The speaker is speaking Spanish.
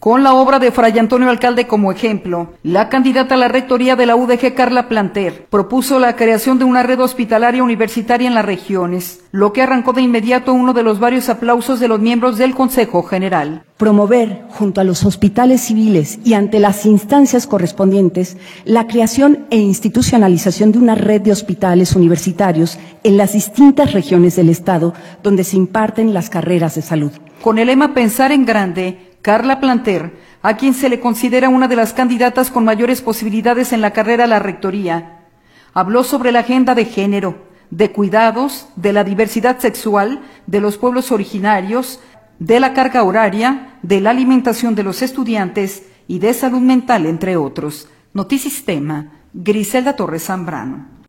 Con la obra de Fray Antonio Alcalde como ejemplo, la candidata a la rectoría de la UDG, Carla Planter, propuso la creación de una red hospitalaria universitaria en las regiones, lo que arrancó de inmediato uno de los varios aplausos de los miembros del Consejo General. Promover, junto a los hospitales civiles y ante las instancias correspondientes, la creación e institucionalización de una red de hospitales universitarios en las distintas regiones del Estado donde se imparten las carreras de salud. Con el lema Pensar en Grande, Carla Planter, a quien se le considera una de las candidatas con mayores posibilidades en la carrera a la rectoría, habló sobre la agenda de género, de cuidados, de la diversidad sexual, de los pueblos originarios, de la carga horaria, de la alimentación de los estudiantes y de salud mental, entre otros. Notisistema, Griselda Torres Zambrano.